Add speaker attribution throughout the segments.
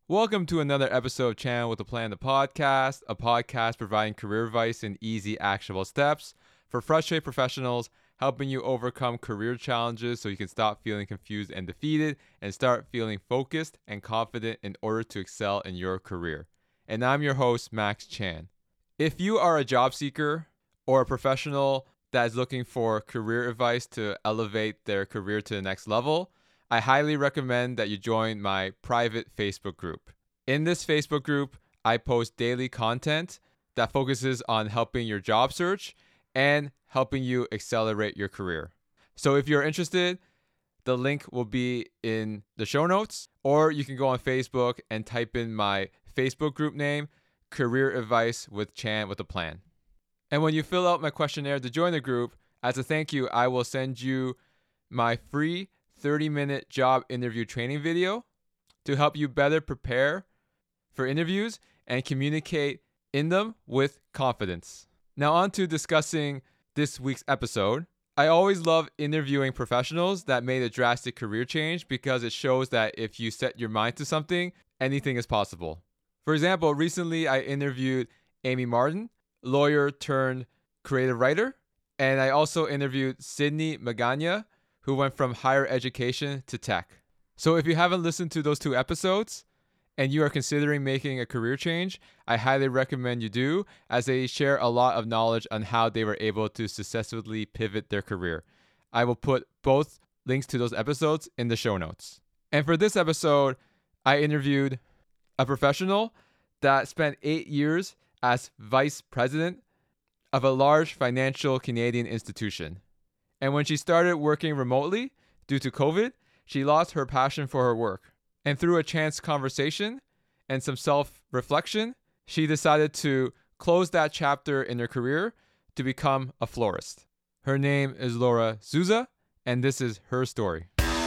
Speaker 1: Welcome to another episode of Channel with a Plan, the podcast, a podcast providing career advice in easy, actionable steps for frustrated professionals, helping you overcome career challenges so you can stop feeling confused and defeated and start feeling focused and confident in order to excel in your career. And I'm your host, Max Chan. If you are a job seeker or a professional that is looking for career advice to elevate their career to the next level, I highly recommend that you join my private Facebook group. In this Facebook group, I post daily content that focuses on helping your job search and helping you accelerate your career. So if you're interested, the link will be in the show notes, or you can go on Facebook and type in my Facebook group name, Career Advice with Chan with a Plan. And when you fill out my questionnaire to join the group, as a thank you, I will send you my free 30-minute job interview training video to help you better prepare for interviews and communicate in them with confidence. Now on to discussing this week's episode. I always love interviewing professionals that made a drastic career change because it shows that if you set your mind to something, anything is possible. For example, recently I interviewed Amy Martin, lawyer turned creative writer, and I also interviewed Sydney Magana, who went from higher education to tech. So if you haven't listened to those two episodes and you are considering making a career change, I highly recommend you do, as they share a lot of knowledge on how they were able to successfully pivot their career. I will put both links to those episodes in the show notes. And for this episode, I interviewed a professional that spent 8 years as vice president of a large financial Canadian institution. And when she started working remotely due to COVID, she lost her passion for her work. And through a chance conversation and some self-reflection, she decided to close that chapter in her career to become a florist. Her name is Laura Souza, and this is her story.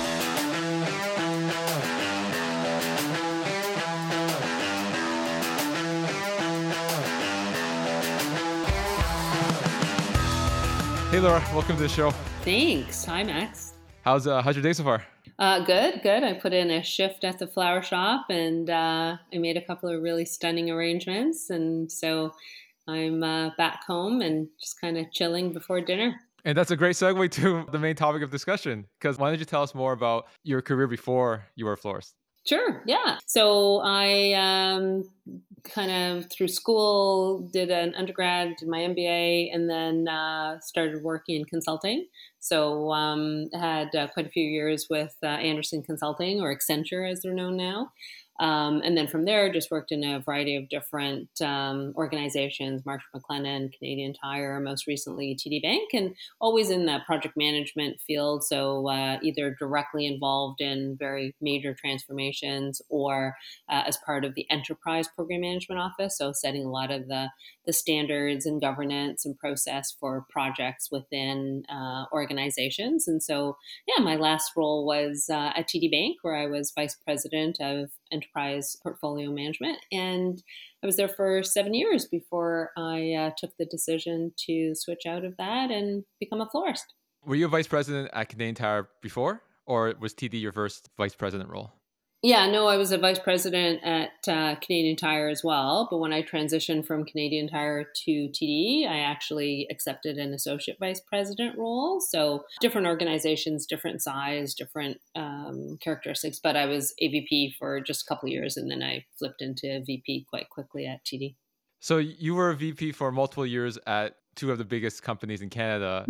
Speaker 1: Hey Laura, welcome to the show.
Speaker 2: Thanks. Hi, Max.
Speaker 1: How's your day so far?
Speaker 2: Good. I put in a shift at the flower shop, and I made a couple of really stunning arrangements, and so I'm back home and just kind of chilling before dinner.
Speaker 1: And that's a great segue to the main topic of discussion, because why don't you tell us more about your career before you were a florist?
Speaker 2: Sure. Yeah. So I kind of through school did an undergrad, did my MBA, and then started working in consulting. So I had quite a few years with Andersen Consulting, or Accenture as they're known now. And then from there, just worked in a variety of different organizations, Marsh McLennan, Canadian Tire, most recently TD Bank, and always in the project management field. So either directly involved in very major transformations or as part of the enterprise program management office. So setting a lot of the standards and governance and process for projects within organizations. And so, yeah, my last role was at TD Bank, where I was vice president of enterprise portfolio management. And I was there for 7 years before I took the decision to switch out of that and become a florist.
Speaker 1: Were you a vice president at Canadian Tire before, or was TD your first vice president role?
Speaker 2: Yeah, no, I was a vice president at Canadian Tire as well. But when I transitioned from Canadian Tire to TD, I actually accepted an associate vice president role. So different organizations, different size, different characteristics. But I was AVP for just a couple of years, and then I flipped into VP quite quickly at TD.
Speaker 1: So you were a VP for multiple years at two of the biggest companies in Canada.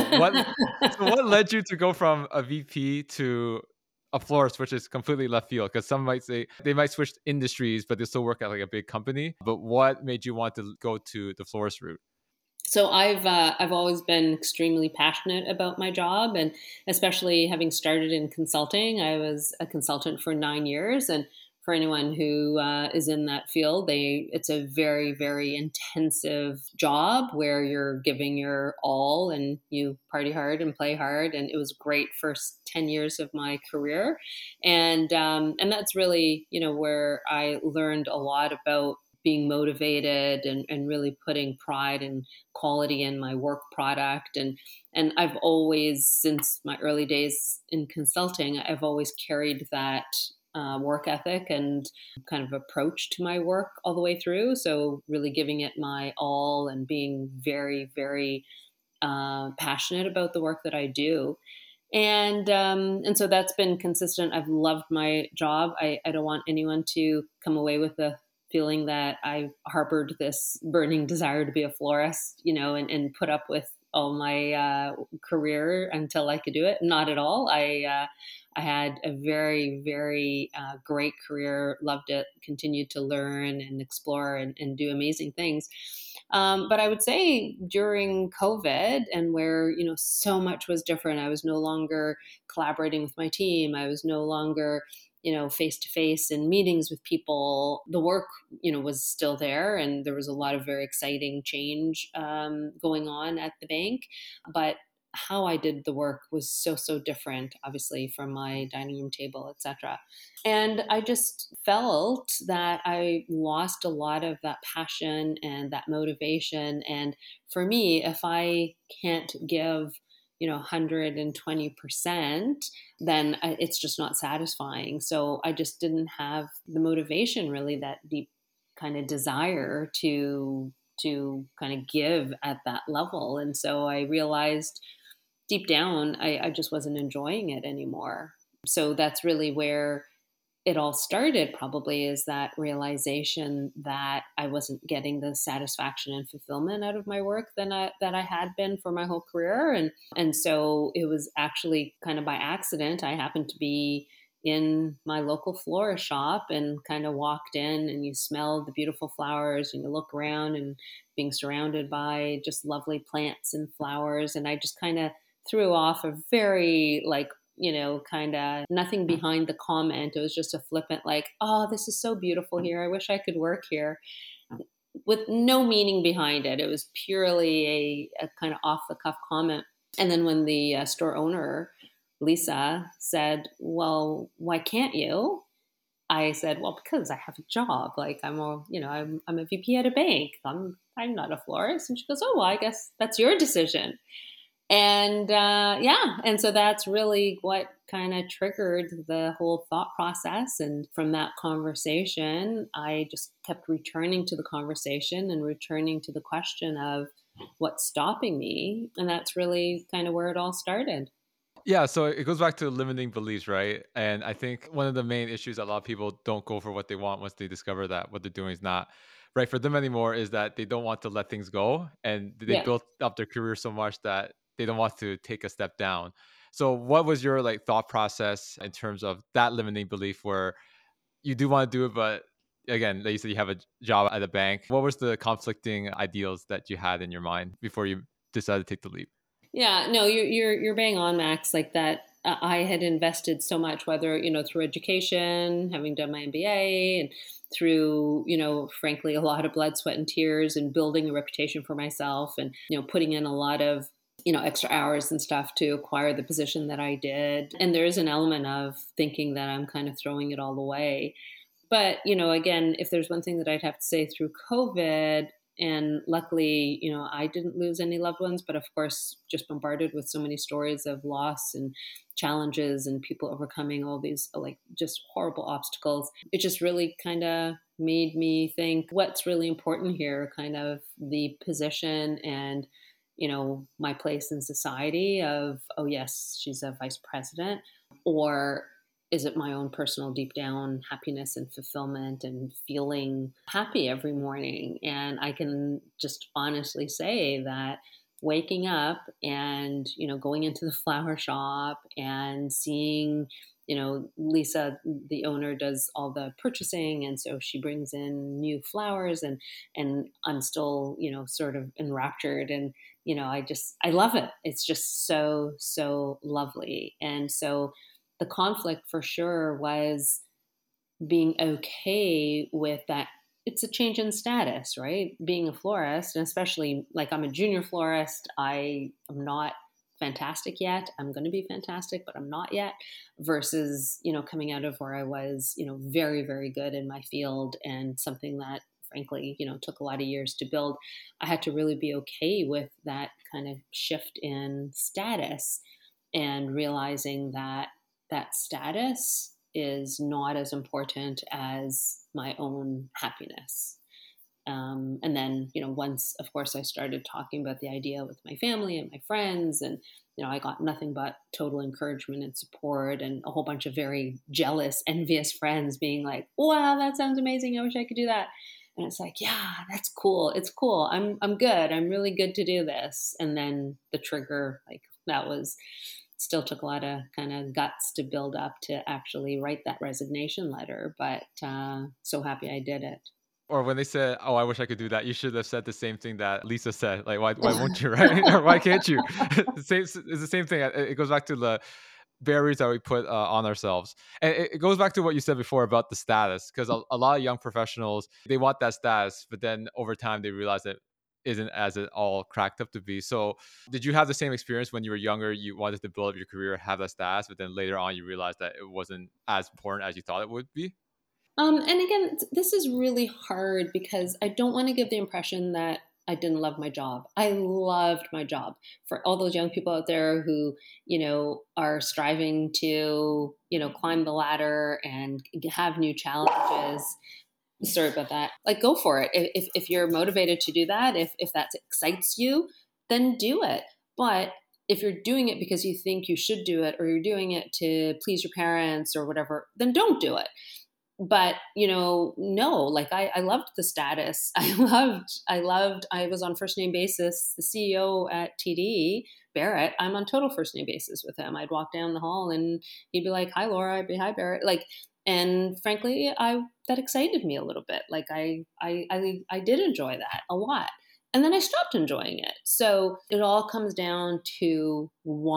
Speaker 1: So what led you to go from a VP to a florist, which is completely left field? Because some might say they might switch industries, but they still work at like a big company. But what made you want to go to the florist route?
Speaker 2: So I've always been extremely passionate about my job, and especially having started in consulting. I was a consultant for 9 years, and for anyone who is in that field, it's a very, very intensive job where you're giving your all and you party hard and play hard. And it was great first 10 years of my career, and that's really where I learned a lot about being motivated and really putting pride and quality in my work product. And I've always, since my early days in consulting, I've always carried that work ethic and kind of approach to my work all the way through. So really giving it my all and being very, very passionate about the work that I do. And so that's been consistent. I've loved my job. I don't want anyone to come away with the feeling that I harbored this burning desire to be a florist, and put up with all my career until I could do it. Not at all. I had a very, very great career, loved it, continued to learn and explore and do amazing things. But I would say during COVID and where, so much was different, I was no longer collaborating with my team. I was no longer, face to face in meetings with people. The work, was still there, and there was a lot of very exciting change going on at the bank. But how I did the work was so different, obviously, from my dining room table, etc. And I just felt that I lost a lot of that passion and that motivation. And for me, if I can't give 120%, then it's just not satisfying. So I just didn't have the motivation, really, that deep kind of desire to kind of give at that level. And so I realized deep down, I just wasn't enjoying it anymore. So that's really where it all started, probably, is that realization that I wasn't getting the satisfaction and fulfillment out of my work that I had been for my whole career. And so it was actually kind of by accident. I happened to be in my local florist shop and kind of walked in, and you smell the beautiful flowers and you look around and being surrounded by just lovely plants and flowers. And I just kind of threw off a very kind of nothing behind the comment. It was just a flippant, like, oh, this is so beautiful here. I wish I could work here, with no meaning behind it. It was purely a kind of off the cuff comment. And then when the store owner, Lisa, said, well, why can't you? I said, well, because I have a job. Like I'm a VP at a bank. I'm not a florist. And she goes, oh, well, I guess that's your decision. And yeah, and so that's really what kind of triggered the whole thought process. And from that conversation, I just kept returning to the conversation and returning to the question of what's stopping me. And that's really kind of where it all started.
Speaker 1: Yeah, so it goes back to limiting beliefs, right? And I think one of the main issues a lot of people don't go for what they want once they discover that what they're doing is not right for them anymore is that they don't want to let things go, and they
Speaker 2: Yeah.
Speaker 1: built up their career so much that they don't want to take a step down. So what was your like thought process in terms of that limiting belief where you do want to do it, but again, like you said, you have a job at a bank. What was the conflicting ideals that you had in your mind before you decided to take the leap?
Speaker 2: Yeah, no, you're bang on, Max. Like that, I had invested so much, whether through education, having done my MBA, and through frankly, a lot of blood, sweat, and tears, and building a reputation for myself, and putting in a lot of extra hours and stuff to acquire the position that I did. And there is an element of thinking that I'm kind of throwing it all away. But, again, if there's one thing that I'd have to say through COVID, and luckily, I didn't lose any loved ones, but of course, just bombarded with so many stories of loss and challenges and people overcoming all these like just horrible obstacles. It just really kind of made me think what's really important here, kind of the position and my place in society of, oh yes, she's a vice president, or is it my own personal deep down happiness and fulfillment and feeling happy every morning? And I can just honestly say that waking up and going into the flower shop and seeing Lisa, the owner, does all the purchasing, and so she brings in new flowers, and I'm still sort of enraptured, and I love it. It's just so lovely. And so the conflict for sure was being okay with that. It's a change in status, right? Being a florist, and especially like I'm a junior florist, I am not fantastic yet. I'm going to be fantastic, but I'm not yet. Versus, coming out of where I was, very, very good in my field, and something that frankly, took a lot of years to build. I had to really be okay with that kind of shift in status, and realizing that that status is not as important as my own happiness. And then, once, of course, I started talking about the idea with my family and my friends, and, I got nothing but total encouragement and support, and a whole bunch of very jealous, envious friends being like, wow, that sounds amazing. I wish I could do that. And it's like, yeah, that's cool. It's cool. I'm good. I'm really good to do this. And then the trigger, like that was still took a lot of kind of guts to build up to actually write that resignation letter. But so happy I did it.
Speaker 1: Or when they said, "Oh, I wish I could do that," you should have said the same thing that Lisa said. Like, why won't you, right? Or why can't you? It's the same thing. It goes back to the barriers that we put on ourselves, and it goes back to what you said before about the status. Because a lot of young professionals, they want that status, but then over time they realize it isn't as it all cracked up to be. So, did you have the same experience when you were younger? You wanted to build up your career, have that status, but then later on you realized that it wasn't as important as you thought it would be.
Speaker 2: And again, this is really hard because I don't want to give the impression that I didn't love my job. I loved my job. For all those young people out there who, are striving to, climb the ladder and have new challenges. Sorry about that. Like, go for it. If you're motivated to do that, if that excites you, then do it. But if you're doing it because you think you should do it, or you're doing it to please your parents or whatever, then don't do it. But no, like I loved the status. I was on first name basis. The CEO at TD, Barrett, I'm on total first name basis with him. I'd walk down the hall and he'd be like, hi Laura. I'd be, hi Barrett. Like, and frankly, that excited me a little bit. Like I did enjoy that a lot. And then I stopped enjoying it. So it all comes down to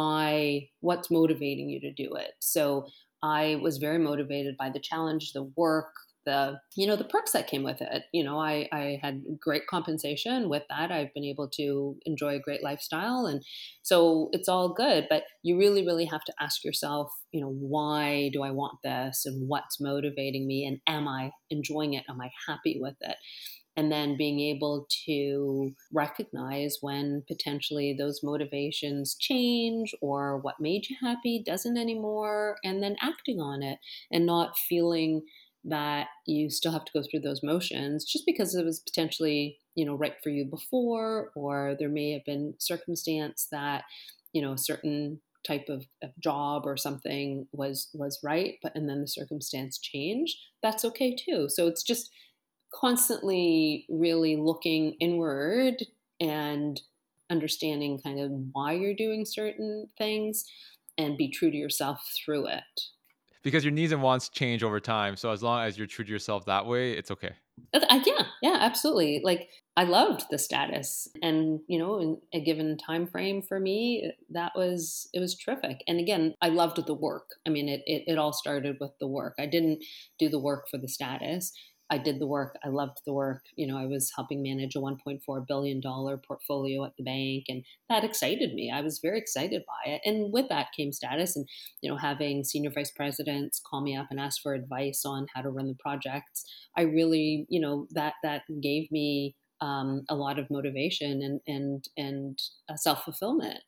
Speaker 2: what's motivating you to do it. So I was very motivated by the challenge, the work, the perks that came with it. I had great compensation with that. I've been able to enjoy a great lifestyle. And so it's all good, but you really, really have to ask yourself, why do I want this, and what's motivating me, and am I enjoying it? Am I happy with it? And then being able to recognize when potentially those motivations change, or what made you happy doesn't anymore, and then acting on it, and not feeling that you still have to go through those motions just because it was potentially right for you before, or there may have been circumstance that a certain type of job or something was right, but and then the circumstance changed. That's okay too. So it's just constantly really looking inward and understanding kind of why you're doing certain things, and be true to yourself through it.
Speaker 1: Because your needs and wants change over time. So as long as you're true to yourself that way, it's okay.
Speaker 2: Yeah, absolutely. Like, I loved the status, and in a given time frame for me, it was terrific. And again, I loved the work. I mean, it all started with the work. I didn't do the work for the status. I did the work. I loved the work. I was helping manage a $1.4 billion portfolio at the bank, and that excited me. I was very excited by it. And with that came status, and having senior vice presidents call me up and ask for advice on how to run the projects. I really, that gave me a lot of motivation and self fulfillment.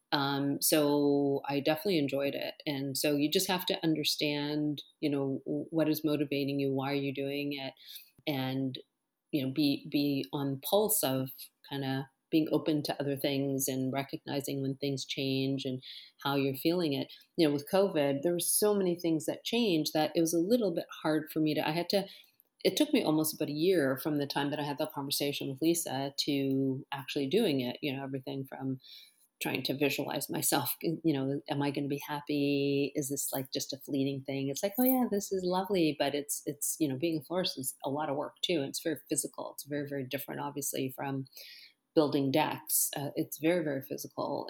Speaker 2: So I definitely enjoyed it. And so you just have to understand, what is motivating you, why are you doing it, and be on pulse of kind of being open to other things, and recognizing when things change and how you're feeling it. With COVID, there were so many things that changed that it was a little bit hard for me to. It took me almost about a year from the time that I had that conversation with Lisa to actually doing it. Everything from trying to visualize myself, am I going to be happy? Is this like just a fleeting thing? It's like, oh yeah, this is lovely, but it's being a florist is a lot of work too. And it's very physical. It's very, very different, obviously, from building decks. It's very, very physical.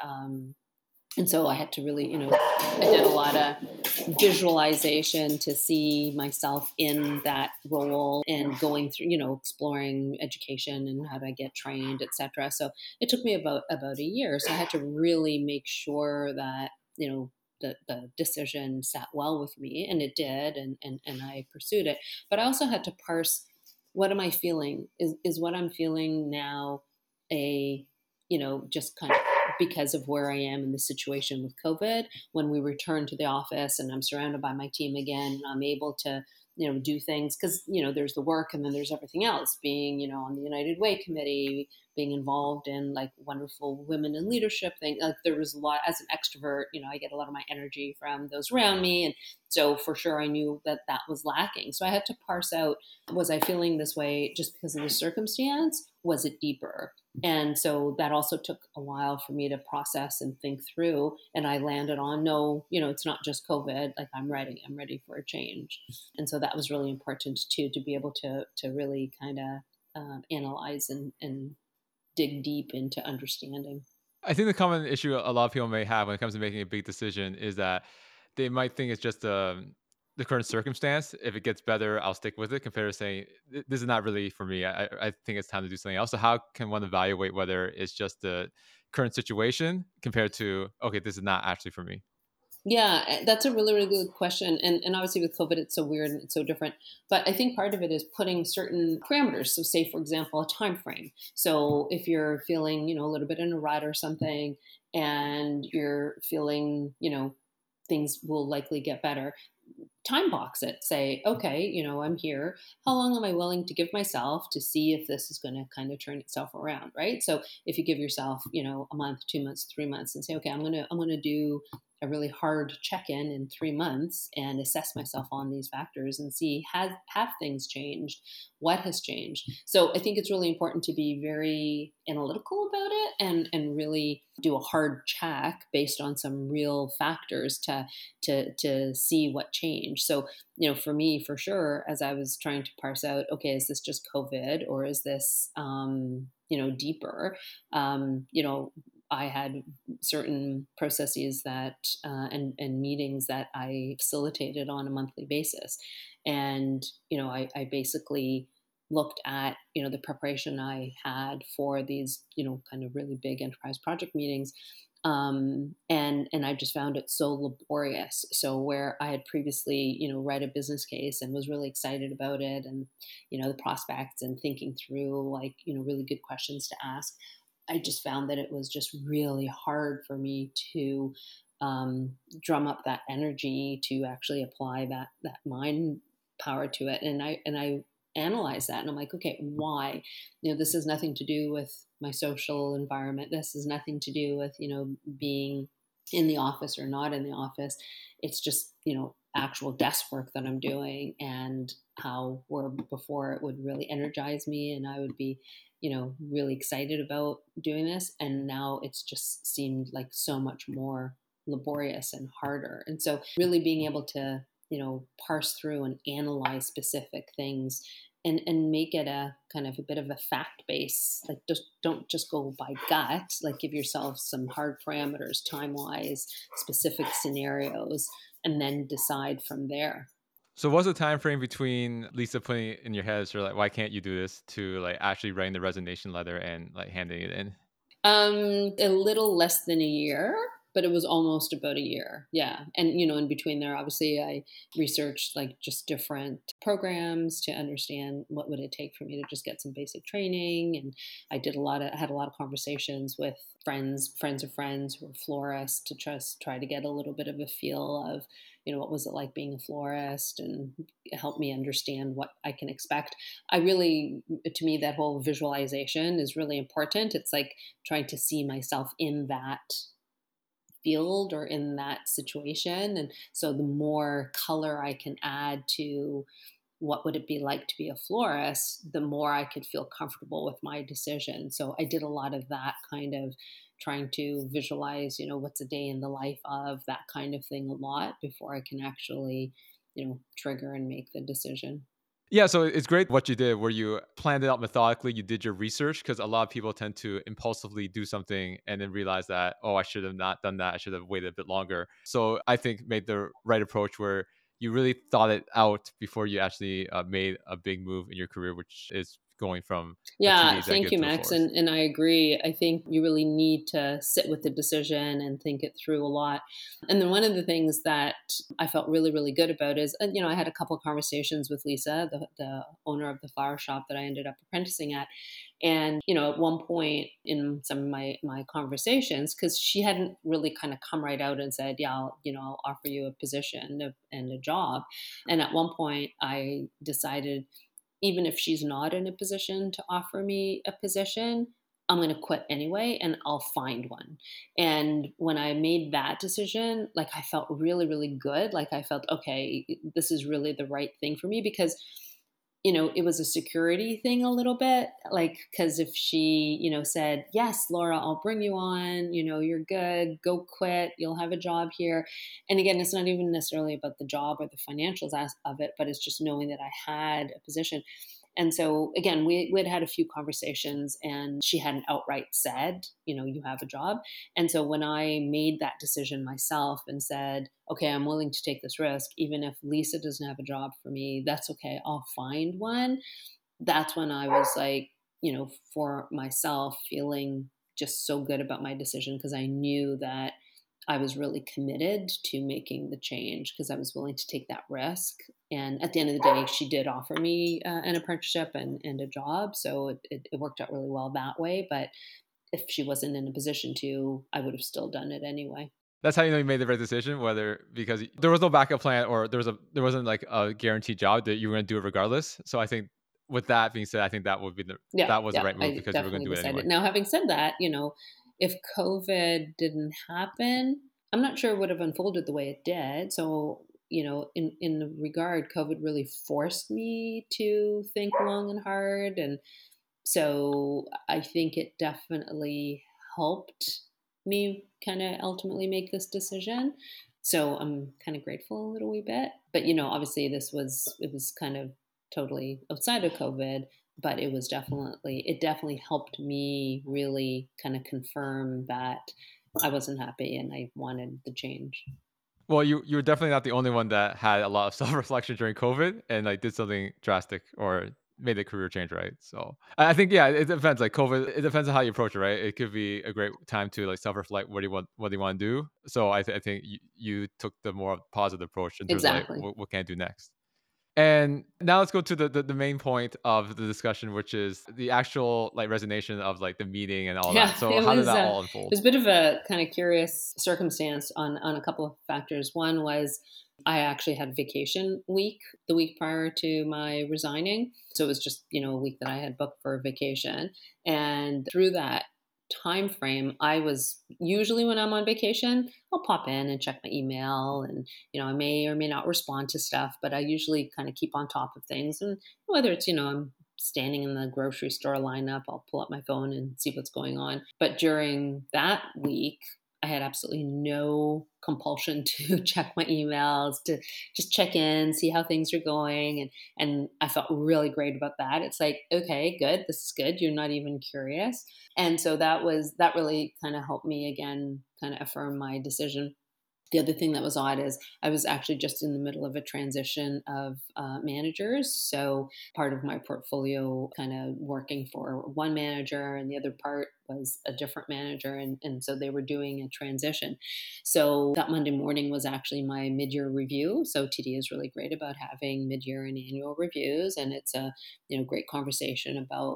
Speaker 2: And so I had to really, I did a lot of visualization to see myself in that role, and going through, exploring education and how to get trained, etc. So it took me about a year. So I had to really make sure that, the decision sat well with me, and it did, and I pursued it. But I also had to parse, what am I feeling? Is what I'm feeling now a, just kind of because of where I am in the situation with COVID, when we return to the office and I'm surrounded by my team again, and I'm able to, do things because, there's the work and then there's everything else being, on the United Way committee, being involved in like wonderful women in leadership thing. Like there was a lot as an extrovert, I get a lot of my energy from those around me. And so for sure I knew that that was lacking. So I had to parse out, was I feeling this way just because of the circumstance? Was it deeper? And so that also took a while for me to process and think through. And I landed on no, it's not just COVID. Like I'm ready. I'm ready for a change. And so that was really important too, to be able to really kind of analyze and dig deep into understanding.
Speaker 1: I think the common issue a lot of people may have when it comes to making a big decision is that they might think it's just the current circumstance. If it gets better, I'll stick with it, compared to saying, This is not really for me. I think it's time to do something else." So, how can one evaluate whether it's just the current situation compared to, okay, this is not actually for me?
Speaker 2: Yeah, that's a really, really good question. And obviously with COVID, it's so weird and it's so different. But I think part of it is putting certain parameters. So say, for example, a time frame. So if you're feeling, a little bit in a rut or something and you're feeling, things will likely get better, time box it. Say, okay, I'm here. How long am I willing to give myself to see if this is going to kind of turn itself around, right? So if you give yourself, a month, 2 months, 3 months, and say, okay, I'm gonna do a really hard check-in in 3 months and assess myself on these factors and see have things changed, what has changed. So I think it's really important to be very analytical about it and really do a hard check based on some real factors to see what changed. So, for me, for sure, as I was trying to parse out, okay, is this just COVID or is this, deeper? I had certain processes that and meetings that I facilitated on a monthly basis, and I basically looked at the preparation I had for these kind of really big enterprise project meetings, and I just found it so laborious. So where I had previously read a business case and was really excited about it, and the prospects and thinking through like really good questions to ask, I just found that it was just really hard for me to drum up that energy to actually apply that mind power to it. And I analyzed that, and I'm like, okay, why? This has nothing to do with my social environment. This has nothing to do with being in the office or not in the office. It's just actual desk work that I'm doing, and how where before it would really energize me and I would be really excited about doing this. And now it's just seemed like so much more laborious and harder. And so, really being able to, parse through and analyze specific things and make it a kind of a bit of a fact base. Like, just don't just go by gut, like, give yourself some hard parameters, time wise, specific scenarios, and then decide from there.
Speaker 1: So, what's the time frame between Lisa putting it in your head, sort of like, why can't you do this, to like actually writing the resignation letter and like handing it in?
Speaker 2: A little less than a year, but it was almost about a year. Yeah. And, in between there, obviously I researched like just different programs to understand what would it take for me to just get some basic training. And I had a lot of conversations with friends of friends who were florists to just try to get a little bit of a feel of, what was it like being a florist and help me understand what I can expect. To me, that whole visualization is really important. It's like trying to see myself in that field or in that situation. And so the more color I can add to what would it be like to be a florist, the more I could feel comfortable with my decision. So I did a lot of that kind of trying to visualize, what's a day in the life of that kind of thing a lot before I can actually, trigger and make the decision.
Speaker 1: Yeah, so it's great what you did, where you planned it out methodically. You did your research, because a lot of people tend to impulsively do something and then realize that, oh, I should have not done that. I should have waited a bit longer. So I think made the right approach, where you really thought it out before you actually made a big move in your career, which is going from a TD
Speaker 2: Yeah, thank
Speaker 1: executive
Speaker 2: you,
Speaker 1: to a
Speaker 2: Max.
Speaker 1: source.
Speaker 2: And I agree. I think you really need to sit with the decision and think it through a lot. And then one of the things that I felt really, really good about is, I had a couple of conversations with Lisa, the owner of the flower shop that I ended up apprenticing at. And, at one point in some of my conversations, because she hadn't really kind of come right out and said, yeah, I'll offer you a position and a job. And at one point I decided, even if she's not in a position to offer me a position, I'm going to quit anyway and I'll find one. And when I made that decision, like I felt really, really good. Like I felt, okay, this is really the right thing for me because it was a security thing a little bit. Like, because if she, said, yes, Laura, I'll bring you on, you're good, go quit, you'll have a job here. And again, it's not even necessarily about the job or the financials of it, but it's just knowing that I had a position. And so again, we had a few conversations and she hadn't outright said, you have a job. And so when I made that decision myself and said, okay, I'm willing to take this risk, even if Lisa doesn't have a job for me, that's okay, I'll find one. That's when I was like, for myself, feeling just so good about my decision because I knew that I was really committed to making the change because I was willing to take that risk. And at the end of the day, she did offer me an apprenticeship and a job. So it worked out really well that way. But if she wasn't in a position to, I would have still done it anyway.
Speaker 1: That's how you know you made the right decision, whether because there was no backup plan or there wasn't like a guaranteed job that you were going to do it regardless. So I think with that being said, I think
Speaker 2: Yeah,
Speaker 1: that was the
Speaker 2: yeah,
Speaker 1: right move
Speaker 2: I
Speaker 1: because you were going
Speaker 2: definitely
Speaker 1: to do it anyway.
Speaker 2: decided. Now, having said that, if COVID didn't happen, I'm not sure it would have unfolded the way it did. So, in the regard, COVID really forced me to think long and hard. And so I think it definitely helped me kind of ultimately make this decision. So I'm kind of grateful a little wee bit. But obviously it was kind of totally outside of COVID, but it definitely helped me really kind of confirm that I wasn't happy and I wanted the change.
Speaker 1: Well, you were definitely not the only one that had a lot of self reflection during COVID and like did something drastic or made a career change, right? So I think yeah, it depends. Like COVID, it depends on how you approach it, right? It could be a great time to like self reflect what do you want to do. So I think you took the more positive approach in terms of like
Speaker 2: Exactly.
Speaker 1: what can I do next. And now let's go to the main point of the discussion, which is the actual like resignation of like the meeting and all
Speaker 2: Yeah,
Speaker 1: that. So how did that all
Speaker 2: it
Speaker 1: unfold?
Speaker 2: was a bit of a kind of curious circumstance on a couple of factors. One was I actually had vacation week the week prior to my resigning. So it was just, a week that I had booked for vacation. And through that time frame, I was usually when I'm on vacation, I'll pop in and check my email and, I may or may not respond to stuff, but I usually kind of keep on top of things. And whether it's, I'm standing in the grocery store lineup, I'll pull up my phone and see what's going on. But during that week, I had absolutely no compulsion to check my emails, to just check in, see how things are going. And I felt really great about that. It's like, okay, good, this is good. You're not even curious. And so that really kind of helped me again, kind of affirm my decision. The other thing that was odd is I was actually just in the middle of a transition of managers. So part of my portfolio kind of working for one manager and the other part was a different manager. And so they were doing a transition. So that Monday morning was actually my mid-year review. So TD is really great about having mid-year and annual reviews. And it's a great conversation about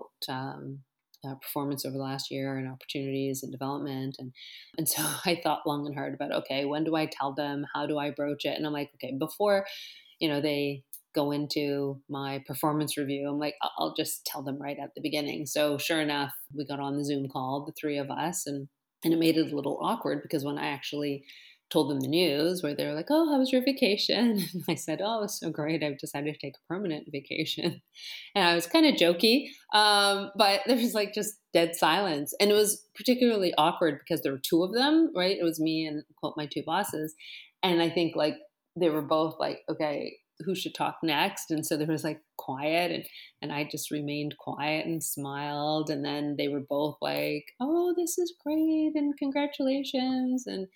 Speaker 2: performance over the last year and opportunities and development. And so I thought long and hard about, okay, when do I tell them? How do I broach it? And I'm like, okay, before, they go into my performance review, I'm like, I'll just tell them right at the beginning. So sure enough, we got on the Zoom call, the three of us, and it made it a little awkward because when I actually told them the news where they were like, oh, how was your vacation? And I said, oh, it was so great. I've decided to take a permanent vacation. And I was kind of jokey, but there was like just dead silence. And it was particularly awkward because there were two of them, right? It was me and quote my two bosses. And I think like they were both like, okay, who should talk next? And so there was like quiet and I just remained quiet and smiled. And then they were both like, oh, this is great and congratulations. And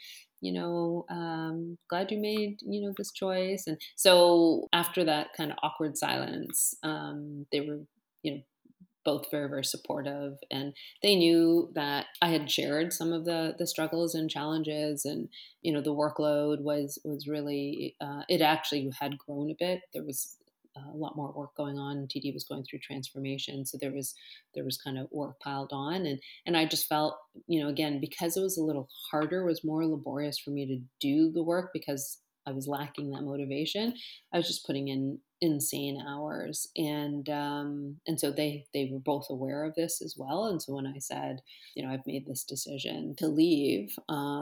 Speaker 2: glad you made, this choice. And so after that kind of awkward silence, they were, you know, both very, very supportive, and they knew that I had shared some of the struggles and challenges, and the workload was really it actually had grown a bit. There was a lot more work going on. TD was going through transformation, so there was kind of work piled on, and I just felt, again, because it was a little harder, it was more laborious for me to do the work because I was lacking that motivation. I was just putting in insane hours, and so they were both aware of this as well. And so when I said, I've made this decision to leave,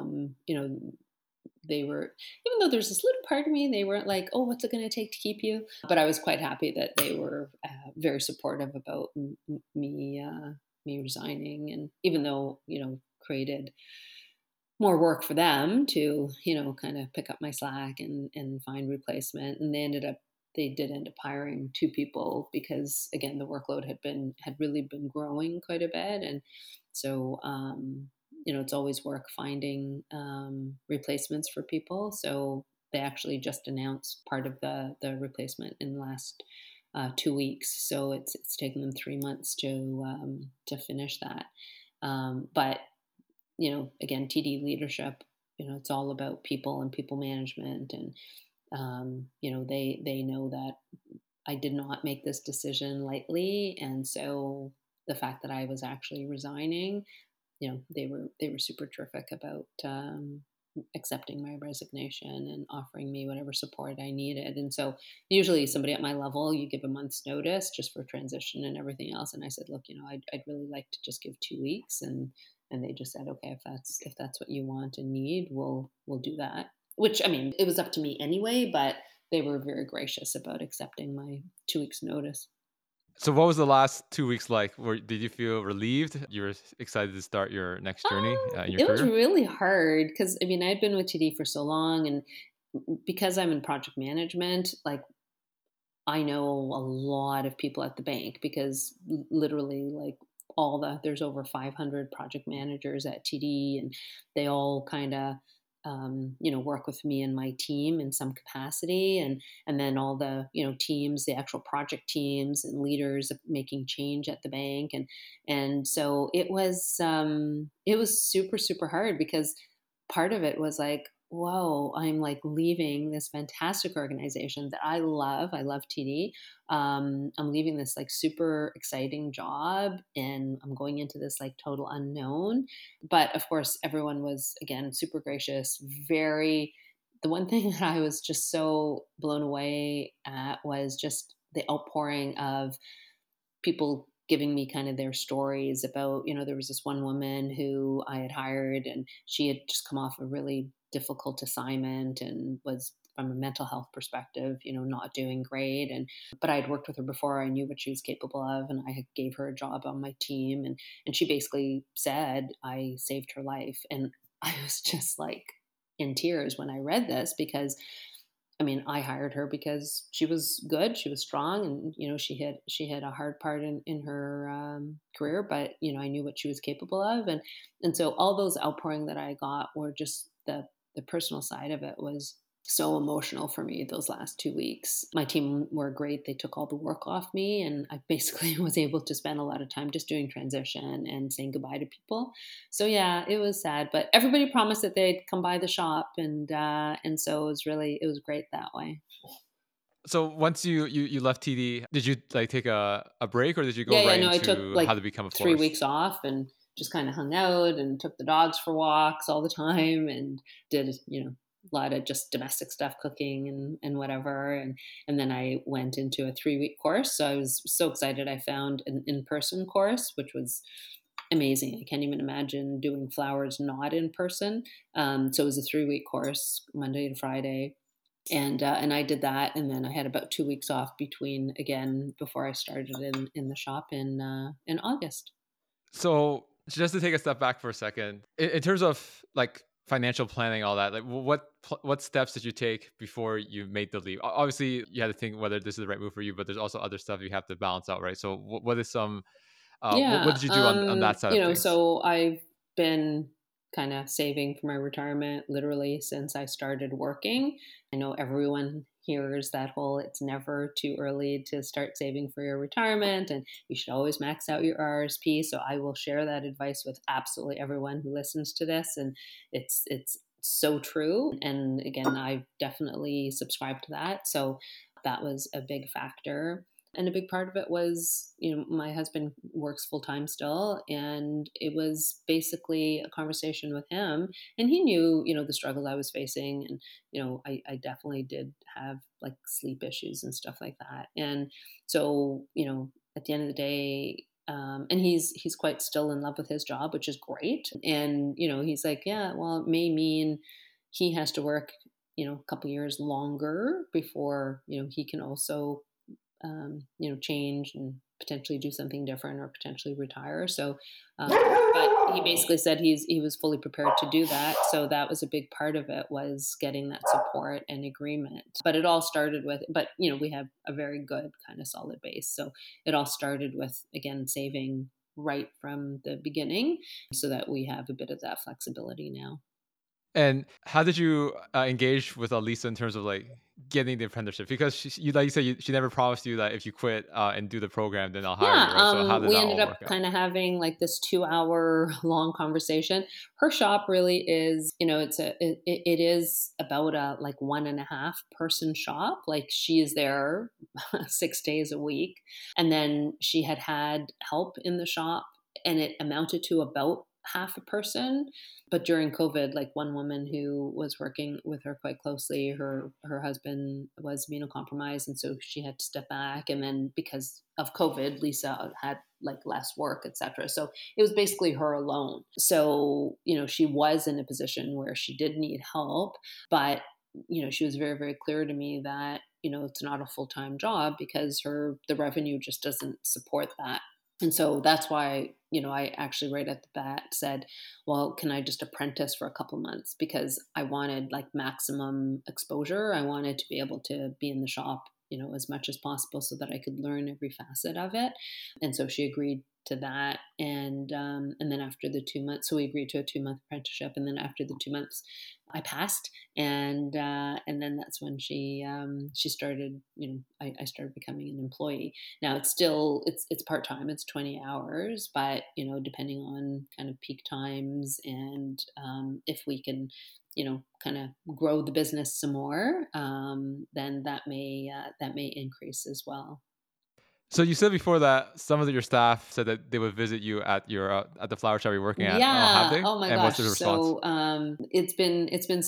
Speaker 2: they were, even though there's this little part of me, they weren't like, oh, what's it going to take to keep you? But I was quite happy that they were very supportive about me resigning, and even though created more work for them to, kind of pick up my slack and find replacement. And they did end up hiring two people because, again, the workload had really been growing quite a bit. And so, it's always work finding replacements for people. So they actually just announced part of the replacement in the last 2 weeks. So it's taken them 3 months to finish that. But again, TD leadership, it's all about people and people management. And, they know that I did not make this decision lightly. And so the fact that I was actually resigning, they were super terrific about accepting my resignation and offering me whatever support I needed. And so usually somebody at my level, you give a month's notice just for transition and everything else. And I said, look, I'd really like to just give 2 weeks. And they just said, okay, if that's what you want and need, we'll do that. Which, I mean, it was up to me anyway, but they were very gracious about accepting my 2 weeks notice.
Speaker 1: So what was the last 2 weeks like? Did you feel relieved? You were excited to start your next journey in your
Speaker 2: It was
Speaker 1: career?
Speaker 2: really hard because, I mean, I'd been with TD for so long, and because I'm in project management, like, I know a lot of people at the bank because literally, like, there's over 500 project managers at TD, and they all kind of work with me and my team in some capacity, and then all the teams, the actual project teams and leaders of making change at the bank, and so it was super, super hard because part of it was like, whoa, I'm like leaving this fantastic organization that I love. I love TD. I'm leaving this like super exciting job, and I'm going into this like total unknown. But of course, everyone was, again, super gracious. The one thing that I was just so blown away at was just the outpouring of people giving me kind of their stories about, there was this one woman who I had hired, and she had just come off a really difficult assignment and was, from a mental health perspective, not doing great. But I had worked with her before. I knew what she was capable of, and I gave her a job on my team. And she basically said I saved her life. And I was just like in tears when I read this because, I mean, I hired her because she was good, she was strong, and she had a hard part in her career, but I knew what she was capable of, and so all those outpouring that I got were just the personal side of it was so emotional for me those last 2 weeks. My team were great. They took all the work off me, and I basically was able to spend a lot of time just doing transition and saying goodbye to people. So yeah, it was sad, but everybody promised that they'd come by the shop, and so it was great that way.
Speaker 1: So once you left TD, did you like take a break, or did you go
Speaker 2: Yeah, yeah.
Speaker 1: right
Speaker 2: No, I took
Speaker 1: into how
Speaker 2: like
Speaker 1: to become a
Speaker 2: 3 weeks
Speaker 1: florist?
Speaker 2: off and just kind of hung out and took the dogs for walks all the time and did a lot of just domestic stuff, cooking and whatever. And then I went into a 3-week course. So I was so excited. I found an in-person course, which was amazing. I can't even imagine doing flowers not in person. So it was a 3-week course, Monday to Friday, and I did that, and then I had about 2 weeks off between, again, before I started in the shop in August.
Speaker 1: So just to take a step back for a second, in terms of like financial planning, all that, like what steps did you take before you made the leap? Obviously, you had to think whether this is the right move for you, but there's also other stuff you have to balance out, right? So what is some what
Speaker 2: Yeah,
Speaker 1: did you do on that side of things?
Speaker 2: so I've been kind of saving for my retirement literally since I started working. I know everyone hears that whole it's never too early to start saving for your retirement and you should always max out your RSP. So I will share that advice with absolutely everyone who listens to this. And it's so true. And again, I definitely subscribe to that. So that was a big factor. And a big part of it was, my husband works full time still. And it was basically a conversation with him. And he knew, the struggles I was facing. And, I definitely did have like sleep issues and stuff like that. And so, at the end of the day, and he's quite still in love with his job, which is great. And, he's like, yeah, well, it may mean he has to work, a couple years longer before, he can also change and potentially do something different or potentially retire. So, but he basically said he was fully prepared to do that. So that was a big part of it, was getting that support and agreement. But it all started with, we have a very good kind of solid base. So it all started with, again, saving right from the beginning so that we have a bit of that flexibility now.
Speaker 1: And how did you engage with Lisa in terms of like getting the apprenticeship? Because like you said, she never promised you that if you quit and do the program, then I'll hire
Speaker 2: Yeah,
Speaker 1: you, right? So how did
Speaker 2: we
Speaker 1: that
Speaker 2: ended
Speaker 1: all
Speaker 2: up
Speaker 1: work out?
Speaker 2: kind of having like this 2 hour long conversation. Her shop really is, it is about a like 1.5 person shop. Like she is there 6 days a week, and then she had help in the shop, and it amounted to about half a person. But during COVID, like one woman who was working with her quite closely, her husband was immunocompromised, and so she had to step back. And then because of COVID, Lisa had like less work, etc. So it was basically her alone. So she was in a position where she did need help, but she was very, very clear to me that it's not a full time job because the revenue just doesn't support that. And so that's why, I actually right at the bat said, well, can I just apprentice for a couple months? Because I wanted like maximum exposure. I wanted to be able to be in the shop, as much as possible so that I could learn every facet of it. And so she agreed to that. And then after the 2 months, so we agreed to a 2 month apprenticeship. And then after the 2 months, I passed, and then that's when she started. I started becoming an employee. Now it's part time. It's 20 hours, but depending on kind of peak times and if we can, kind of grow the business some more, then that may increase as well.
Speaker 1: So you said before that some of your staff said that they would visit you at the flower shop you're working at. Oh, have
Speaker 2: Yeah.
Speaker 1: they?
Speaker 2: Oh my
Speaker 1: And what's
Speaker 2: gosh.
Speaker 1: the response?
Speaker 2: So it's been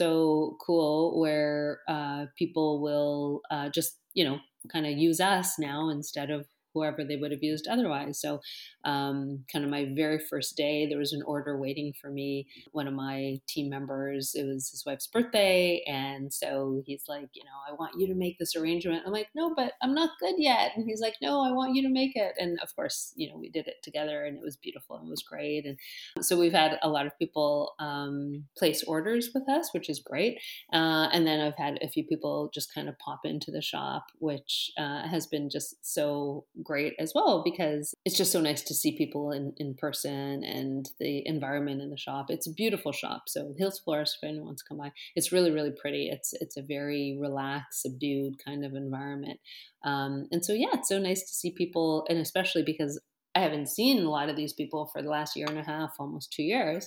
Speaker 2: so cool where people will just kind of use us now instead of whoever they would have used otherwise. So kind of my very first day, there was an order waiting for me. One of my team members, it was his wife's birthday, and so he's like, I want you to make this arrangement. I'm like, no, but I'm not good yet. And he's like, no, I want you to make it. And of course, we did it together, and it was beautiful and it was great. And so we've had a lot of people place orders with us, which is great. And then I've had a few people just kind of pop into the shop, which has been just so great as well, because it's just so nice to see people in person and the environment in the shop. It's a beautiful shop. So Hills Florist, if anyone wants to come by, it's really, really pretty. It's a very relaxed, subdued kind of environment. And so, yeah, it's so nice to see people, and especially because I haven't seen a lot of these people for the last year and a half, almost 2 years.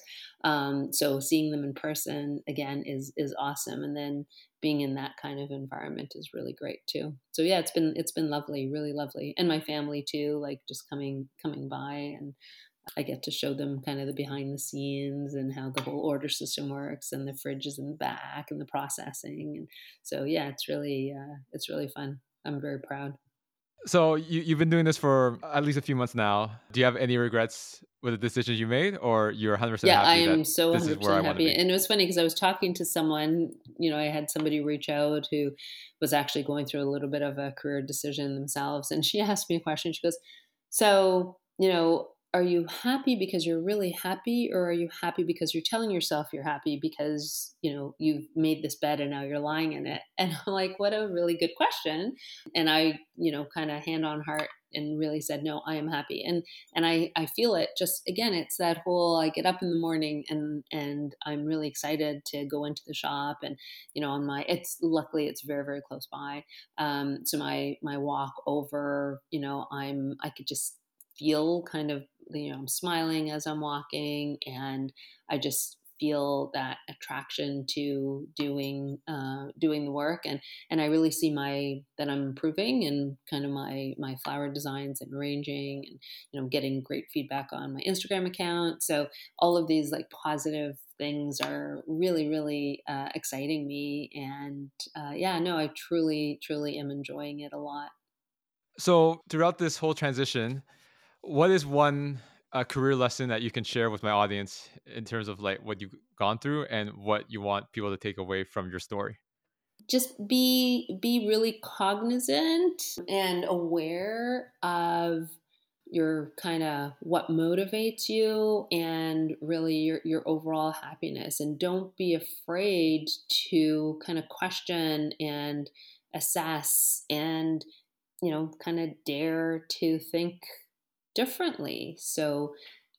Speaker 2: So seeing them in person again is awesome. And then being in that kind of environment is really great too. So yeah, it's been lovely, really lovely. And my family too, like just coming by, and I get to show them kind of the behind the scenes and how the whole order system works, and the fridge is in the back and the processing. And so yeah, it's really fun. I'm very proud.
Speaker 1: So you've been doing this for at least a few months now. Do you have any regrets with the decisions you made, or you're 100%
Speaker 2: Yeah, I
Speaker 1: happy that
Speaker 2: am so
Speaker 1: this is where I
Speaker 2: 100%
Speaker 1: want to
Speaker 2: happy.
Speaker 1: be?
Speaker 2: And it was funny because I was talking to someone, I had somebody reach out who was actually going through a little bit of a career decision themselves. And she asked me a question. She goes, so, are you happy because you're really happy, or are you happy because you're telling yourself you're happy because, you've made this bed and now you're lying in it? And I'm like, what a really good question. And I, kind of hand on heart, and really said, no, I am happy. And I feel it just, again, it's that whole, I get up in the morning and I'm really excited to go into the shop, and, on luckily it's very, very close by. So my walk over, I could just feel kind of, I'm smiling as I'm walking, and I just feel that attraction to doing the work, and I really see that I'm improving, and kind of my flower designs and arranging, and getting great feedback on my Instagram account. So all of these like positive things are really, really exciting me, and I truly, truly am enjoying it a lot.
Speaker 1: So throughout this whole transition, what is one career lesson that you can share with my audience in terms of like what you've gone through and what you want people to take away from your story?
Speaker 2: Just be really cognizant and aware of your kind of what motivates you, and really your overall happiness, and don't be afraid to kind of question and assess, and kind of dare to think differently. So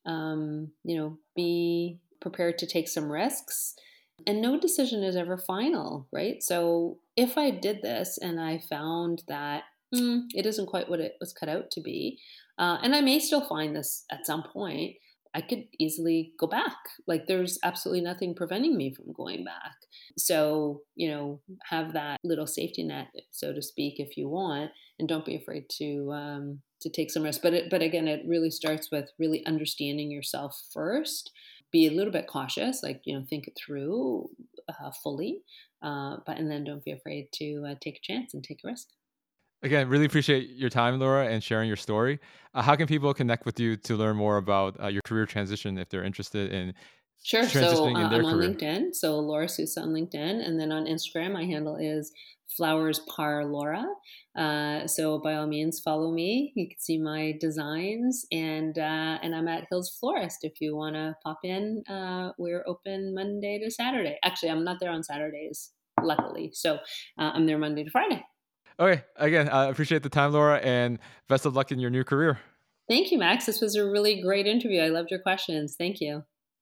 Speaker 2: be prepared to take some risks, and no decision is ever final, right? So if I did this and I found that it isn't quite what it was cut out to be, and I may still find this at some point, I could easily go back. Like, there's absolutely nothing preventing me from going back. So, have that little safety net, so to speak, if you want, and don't be afraid to take some risks. But again, it really starts with really understanding yourself first. Be a little bit cautious, like, think it through fully, and then don't be afraid to take a chance and take a risk.
Speaker 1: Again, really appreciate your time, Laura, and sharing your story. How can people connect with you to learn more about your career transition if they're interested in
Speaker 2: Sure. So
Speaker 1: transitioning in their
Speaker 2: I'm on
Speaker 1: career?
Speaker 2: LinkedIn. So Laura Sousa on LinkedIn. And then on Instagram, my handle is Flowers Par Laura. So by all means, follow me. You can see my designs. And I'm at Hills Florist if you want to pop in. We're open Monday to Saturday. Actually, I'm not there on Saturdays, luckily. So I'm there Monday to Friday.
Speaker 1: Okay. Again, I appreciate the time, Laura, and best of luck in your new career.
Speaker 2: Thank you, Max. This was a really great interview. I loved your questions. Thank you.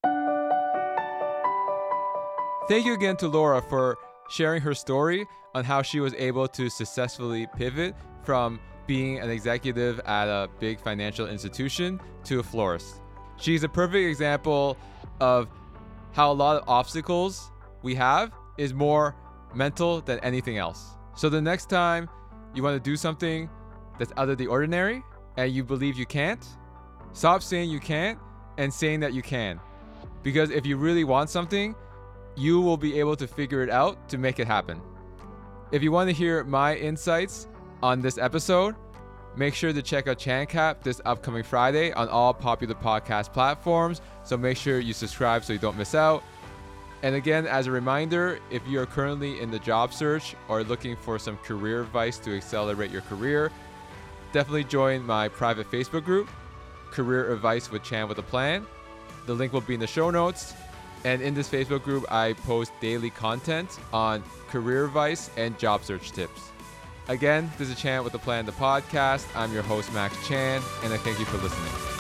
Speaker 1: Thank you again to Laura for sharing her story on how she was able to successfully pivot from being an executive at a big financial institution to a florist. She's a perfect example of how a lot of obstacles we have is more mental than anything else. So the next time you want to do something that's out of the ordinary and you believe you can't, stop saying you can't and saying that you can. Because if you really want something, you will be able to figure it out to make it happen. If you want to hear my insights on this episode, make sure to check out ChanCap this upcoming Friday on all popular podcast platforms. So make sure you subscribe so you don't miss out. And again, as a reminder, if you are currently in the job search or looking for some career advice to accelerate your career, definitely join my private Facebook group, Career Advice with Chan with a Plan. The link will be in the show notes. And in this Facebook group, I post daily content on career advice and job search tips. Again, this is Chan with a Plan, the podcast. I'm your host, Max Chan, and I thank you for listening.